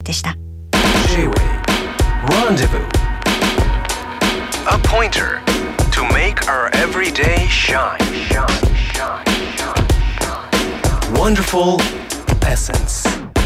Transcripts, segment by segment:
でした。 J-Way Rendezvous, a pointer to make our everyday shine. Wonderful Essence.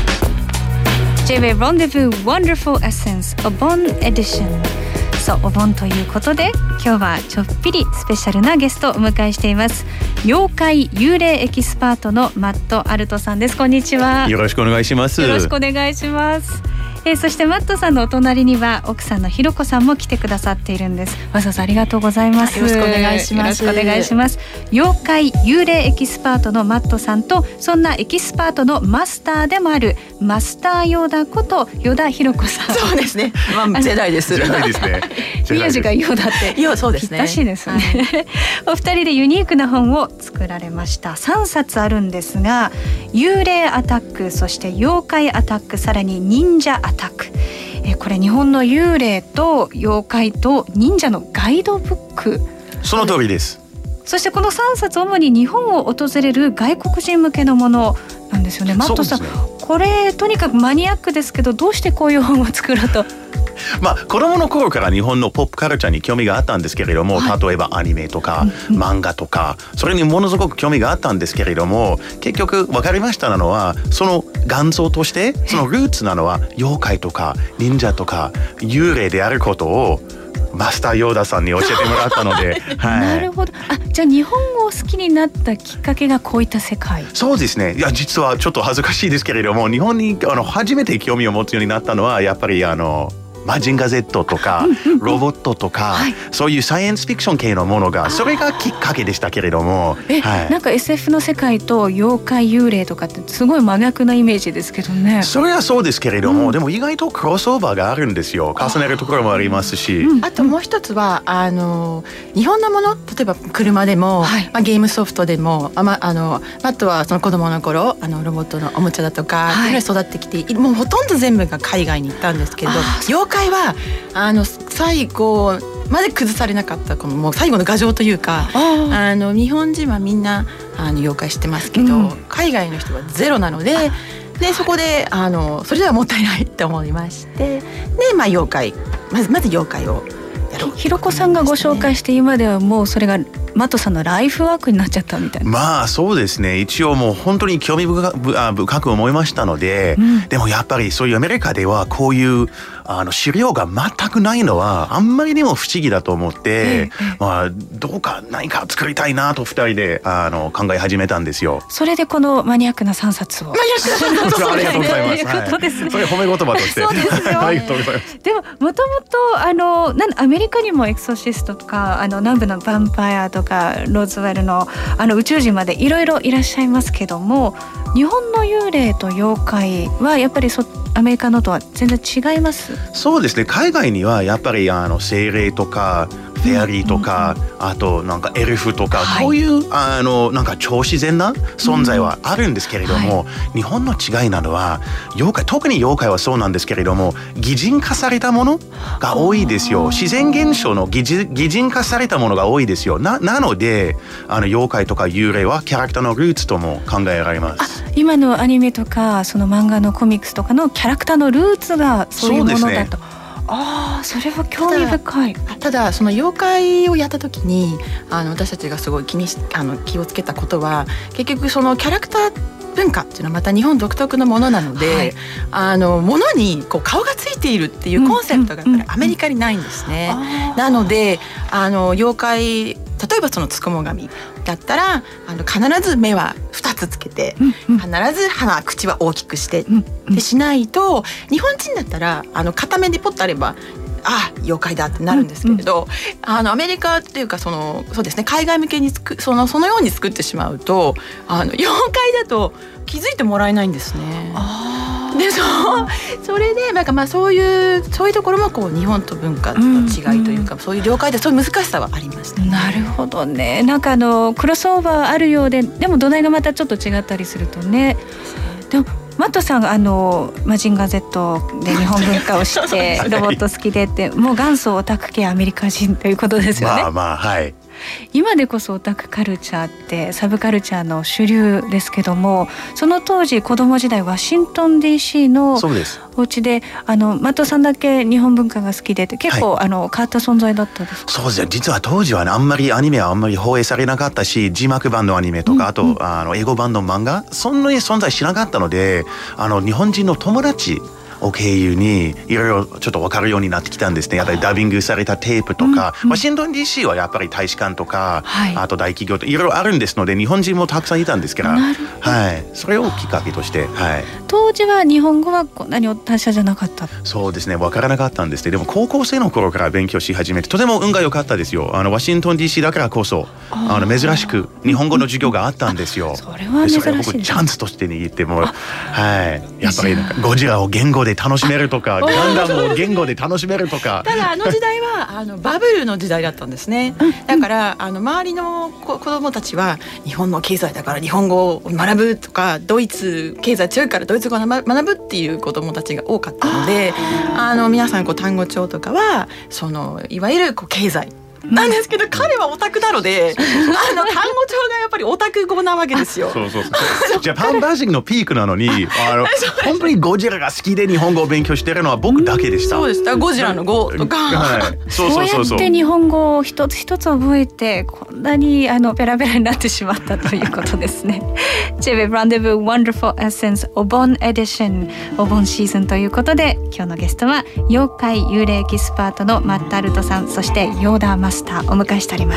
J-Way Rendezvous Wonderful Essence お盆エディション。そう、お盆ということで今日はちょっぴりスペシャルなゲストをお迎えしています。妖怪幽霊エキスパートのマット・アルトさんです。こんにちは。 よろしくお願いします。 よろしくお願いします。そしてマットさんのお隣には奥さんのひろこさんも来てくださっているんです。わざわざありがとうございます。 よろしくお願いします。 よろしくお願いします。妖怪幽霊エキスパートのマットさんと、そんなエキスパートのマスターでもあるマスターヨダことヨダひろこさん。 そうですね、世代です。 世代ですね。 名字がヨダってそうですね、 ぴったしですね、お二人でユニークな本を作られました。3冊あるんですが、幽霊アタック、そして妖怪アタック、さらに忍者アタック。これ日本の幽霊と妖怪と忍者のガイドブック。 その通りです。 そしてこの3冊主に日本を訪れる外国人向けのものなんですよね。マットさん、これとにかくマニアックですけど、どうしてこういう本を作ろうと？ 子供の頃から日本のポップカルチャーに興味があったんですけれども、例えばアニメとか漫画とか、それにものすごく興味があったんですけれども、結局分かりましたのは、その元祖としてそのルーツなのは妖怪とか忍者とか幽霊であることをマスターヨーダさんに教えてもらったので、 なるほど。じゃあ日本語を好きになったきっかけがこういった世界。 そうですね。いや、実はちょっと恥ずかしいですけれども、日本に初めて興味を持つようになったのはやっぱりマジンガ Z とかロボットとか、そういうサイエンスフィクション系のものが、それがきっかけでしたけれども、 なんか SF の世界と妖怪幽霊とかってすごい真逆なイメージですけどね。 それはそうですけれども、でも意外とクロスオーバーがあるんですよ。重ねるところもありますし、 あともう一つは日本のもの、例えば車でも、ゲームソフトでも、あとはその子供の頃ロボットのおもちゃだとか、育ってきて、もうほとんど全部が海外に行ったんですけど、妖怪は最後まで崩されなかった、このもう最後の牙城というか、日本人はみんな妖怪知ってますけど、海外の人はゼロなので、そこでそれではもったいないと思いまして、で妖怪、まず妖怪をやろう。 ひろこさんがご紹介して、今ではもうそれがマットさんのライフワークになっちゃったみたいな。 そうですね。一応もう本当に興味深く思いましたので、でもやっぱりそういうアメリカではこういう資料が全くないのはあんまりにも不思議だと思って、どうか何か作りたいなと2人で考え始めたんですよ。 それでこのマニアックな3冊を。 ありがとうございます。それ褒め言葉として。 そうですよ。 ありがとうございます。 でももともとアメリカにもエクソシストとか南部のヴァンパイアとかローズウェルの宇宙人までいろいろいらっしゃいますけども、日本の幽霊と妖怪はやっぱりアメリカのとは全然違います？ そうですね。海外にはやっぱり精霊とかフェアリーとか、あとなんかエルフとか、こういうなんか超自然な存在はあるんですけれども、日本の違いなのは妖怪、特に妖怪はそうなんですけれども、擬人化されたものが多いですよ。自然現象の擬人化されたものが多いですよ。なので妖怪とか幽霊はキャラクターのルーツとも考えられます。 今のアニメとかその漫画のコミックスとかのキャラクターのルーツがそういうものだと。それは興味深い。 ただその妖怪をやった時に私たちがすごい気をつけたことは、結局そのキャラクター文化っていうのはまた日本独特のものなので、物にこう顔がついているっていうコンセプトがやっぱりアメリカにないんですね。なので妖怪、例えばそのつくも神だったら必ず目は2つつけて、必ず口は大きくしてってしないと、日本人だったら片目でポッとあれば妖怪だってなるんですけれど、アメリカっていうかそうですね、海外向けにそのように作ってしまうと妖怪だと気づいてもらえないんですね。でそれでなんかそういうところもこう日本と文化の違いというか、そういう妖怪でそういう難しさはありましたね。 なるほどね。なんかクロスオーバーあるようで、でも土台がまたちょっと違ったりするとね。でもマットさんがマジンガ Z で日本文化を知ってロボット好きでって、もう元祖オタク系アメリカ人ということですよね。 はい。 今でこそオタクカルチャーってサブカルチャーの主流ですけども、その当時子供時代ワシントン DC のお家でマトさんだけ日本文化が好きでって結構、変わった存在だったですか？ そうですね、実は当時はね、あんまりアニメはあんまり放映されなかったし、字幕版のアニメとか、あと英語版の漫画そんなに存在しなかったので、日本人の友達を経由にいろいろちょっと分かるようになってきたんですね。やっぱりダビングされたテープとか、ワシントン DC はやっぱり大使館とか、あと大企業といろいろあるんですので、日本人もたくさんいたんですから、それをきっかけとして、 当時は日本語はこんなに達者じゃなかった？ そうですね、分からなかったんですね。でも高校生の頃から勉強し始めて、とても運が良かったですよ。ワシントン DC だからこそ珍しく日本語の授業があったんですよ。 それは珍しいです。 それを僕チャンスとして握っても、やっぱりゴジラを言語で楽しめるとかガンダムを言語で楽しめるとかただ時代はバブルの時代だったんですね。だから周りの子供たちは日本の経済だから日本語を学ぶとか、ドイツ経済強いからドイツ語を学ぶっていう子供たちが多かったので、皆さん単語帳とかはいわゆる経済なんですけど、彼はオタクなので単語帳がやっぱりオタク語なわけですよ。 ジャパンバージンのピークなのに本当にゴジラが好きで日本語を勉強してるのは僕だけでした。 そうです。ゴジラの語とか、 そうやって日本語を一つ一つ覚えてこんなにペラペラになってしまったということですね。JWAVE Rendezvous Wonderful Essence お盆エディション、お盆シーズンということで、今日のゲストは妖怪幽霊エキスパートのマッタルトさん、そしてヨーダーマスターお迎えしております。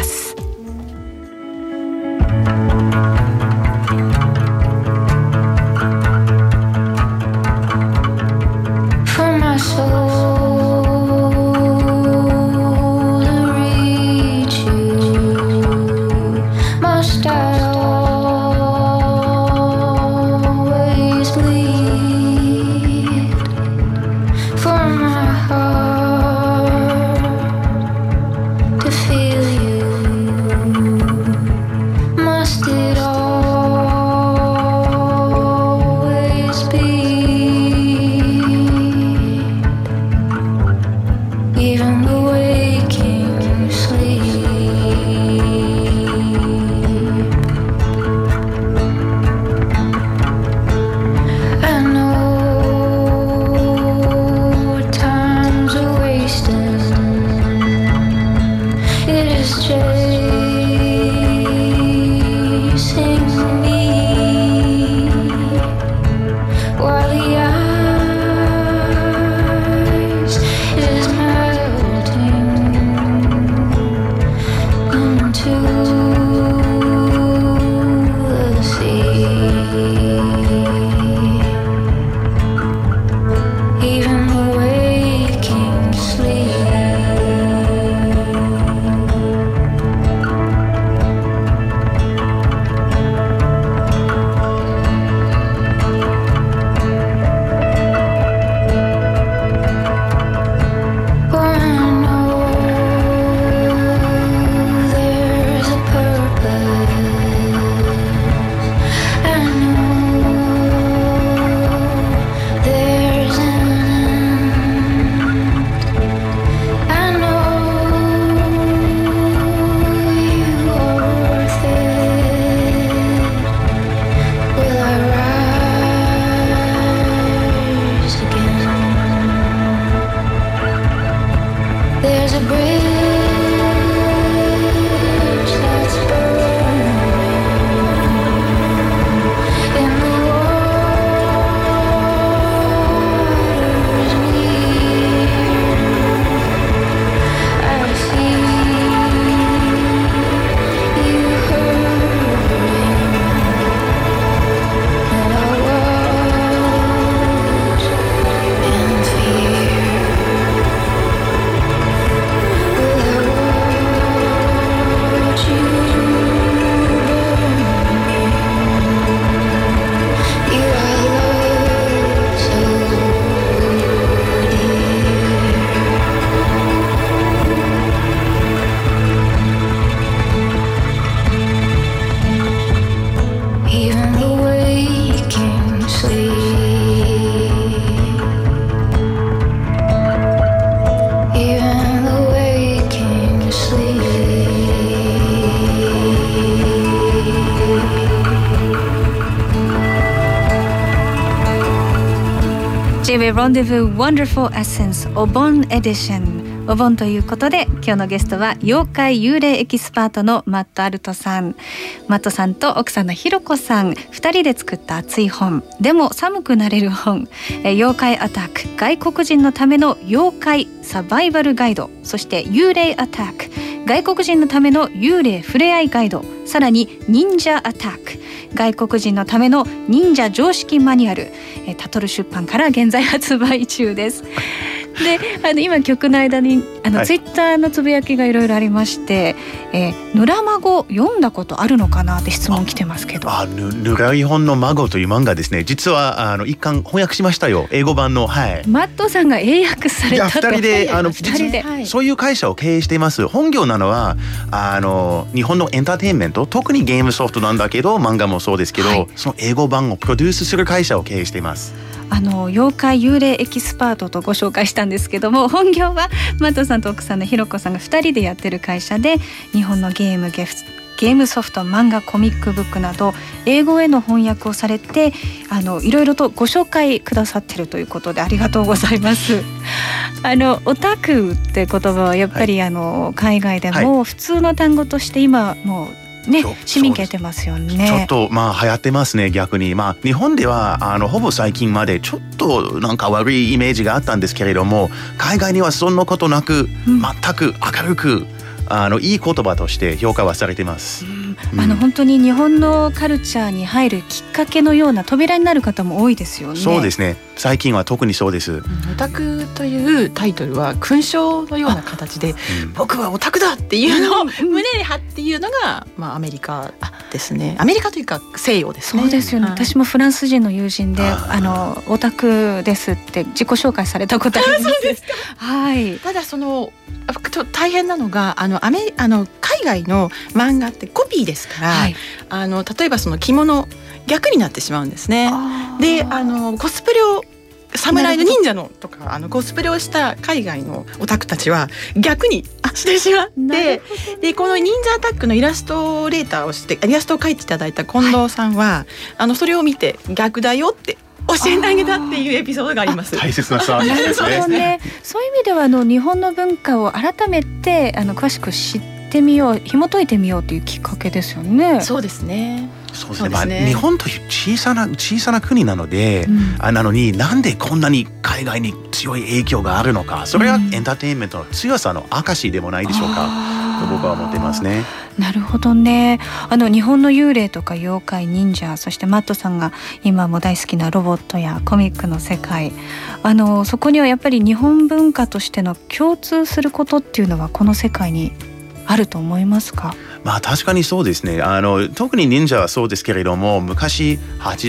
J-Way Rendezvous Wonderful Essence お盆エディション。お盆ということで今日のゲストは妖怪幽霊エキスパートのマット・アルトさん。マットさんと奥さんのひろこさん2人で作った熱い本でも寒くなれる本、妖怪アタック外国人のための妖怪サバイバルガイド、そして幽霊アタック外国人のための幽霊ふれあいガイド、さらに忍者アタック外国人のための忍者常識マニュアル、タトル出版から現在発売中です。で今曲の間にツイッターのつぶやきがいろいろありまして、ぬらまご読んだことあるのかなって質問来てますけど。 ぬらいほんの孫という漫画ですね。実は一巻翻訳しましたよ、英語版の。はい、マットさんが英訳されたと。 2人でそういう会社を経営しています。本業なのは日本のエンターテインメント、特にゲームソフトなんだけど漫画もそうですけど、その英語版をプロデュースする会社を経営しています。 妖怪幽霊エキスパートとご紹介したんですけども、本業はマットさんと奥さんのひろこさんが2人でやってる会社で、日本のゲームソフト、漫画、コミックブックなど英語への翻訳をされていろいろとご紹介くださってるということでありがとうございます。オタクって言葉はやっぱり海外でも普通の単語として今もうね、市民権得てますよね。 ちょっと流行ってますね。逆に日本ではほぼ最近までちょっとなんか悪いイメージがあったんですけれども、海外にはそんなことなく、全く明るくいい言葉として評価はされています。 本当に日本のカルチャーに入るきっかけのような扉になる方も多いですよね。 そうですね、最近は特にそうです。 オタクというタイトルは勲章のような形で、僕はオタクだっていうのを胸に貼っていうのが、アメリカですね。アメリカというか西洋ですね。 そうですよね、私もフランス人の友人でオタクですって自己紹介されたことあります。 そうですか。 はい。 ただ大変なのが海外の漫画ってコピーですから、例えばその着物逆になってしまうんですね。でコスプレを侍の忍者のとかコスプレをした海外のオタクたちは逆にしてしまって、でこの忍者アタックのイラストレーターをしてイラストを描いていただいた近藤さんは、それを見て逆だよって教えてあげたっていうエピソードがあります。 大切なサービスですね。 そういう意味では日本の文化を改めて詳しく知ってみよう、紐解いてみようというきっかけですよね。 そうですね。 そうですね。日本という小さな国なので、なのになんでこんなに海外に強い影響があるのか、それはエンターテインメントの強さの証でもないでしょうかと僕は思ってますね。 なるほどね。日本の幽霊とか妖怪、忍者、そしてマットさんが今も大好きなロボットやコミックの世界、そこにはやっぱり日本文化としての共通することっていうのはこの世界にあると思いますか？ 確かにそうですね。特に忍者はそうですけれども、昔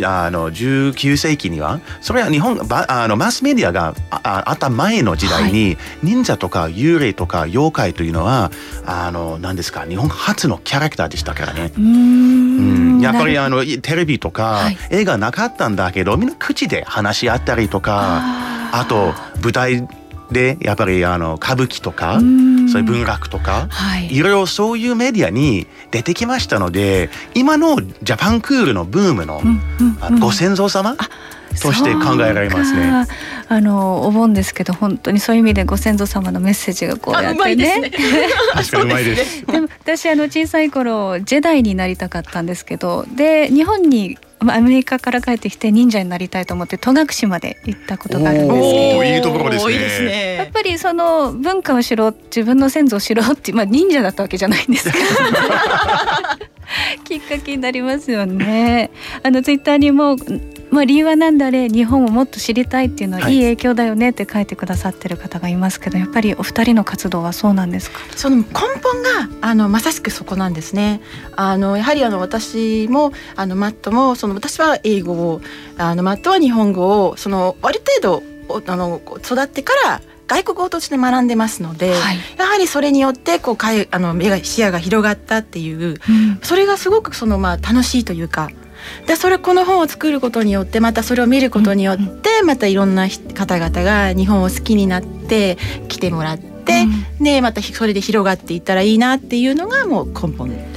19世紀にはそれは日本マスメディアがあった前の時代に、忍者とか幽霊とか妖怪というのは何ですか、日本初のキャラクターでしたからね。やっぱりテレビとか映画なかったんだけど、みんな口で話し合ったりとか、あと舞台でやっぱり歌舞伎とかそういう文学とか、いろいろそういうメディアに出てきましたので、今のジャパンクールのブームのご先祖様として考えられますね。 お盆ですけど本当にそういう意味でご先祖様のメッセージがこうやってね。 確かにうまいです。 でも私小さい頃ジェダイになりたかったんですけど、で日本にアメリカから帰ってきて忍者になりたいと思って戸隠まで行ったことがあるんですけど、 いいところですね。 やっぱりその文化を知ろう、自分の先祖を知ろうって、忍者だったわけじゃないんですけどきっかけになりますよね。ツイッターにも理由は何であれ日本をもっと知りたいっていうのはいい影響だよねって書いてくださってる方がいますけど、やっぱりお二人の活動はそうなんですか？ その根本がまさしくそこなんですね。やはり私もマットも私は英語をマットは日本語をある程度育ってから外国語として学んでますので、やはりそれによって視野が広がったっていう、それがすごく楽しいというか、でこの本を作ることによってまたそれを見ることによってまたいろんな方々が日本を好きになって来てもらって、でまたそれで広がっていったらいいなっていうのがもう根本です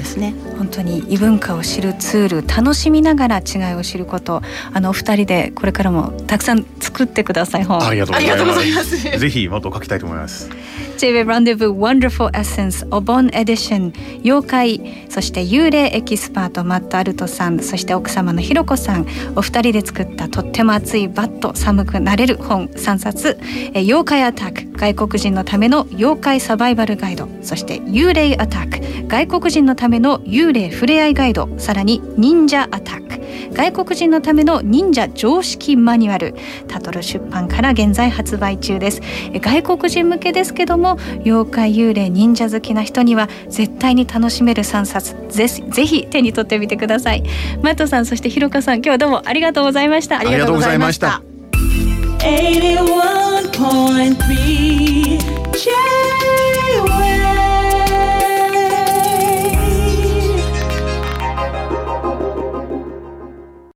ですね。 本当に異文化を知るツール、楽しみながら違いを知ること、お二人でこれからもたくさん作ってください。本ありがとうございます。ぜひもっと書きたいと思います。 J-Wave Rendezvous Wonderful Essence お盆エディション、妖怪そして幽霊エキスパートマット・アルトさん、そして奥様のひろこさん、お二人で作ったとっても熱いバッと寒くなれる本3冊、妖怪アタック、外国人のための妖怪サバイバルガイド、そして幽霊アタック、外国人のための幽霊ふれあいガイド、さらに忍者アタック、外国人のための忍者常識マニュアル、タトル出版から現在発売中です。外国人向けですけども、妖怪幽霊忍者好きな人には絶対に楽しめる3冊、ぜひ手に取ってみてください。マットさん、そしてひろかさん、今日はどうもありがとうございました。 ありがとうございました。 81.3 J-Wave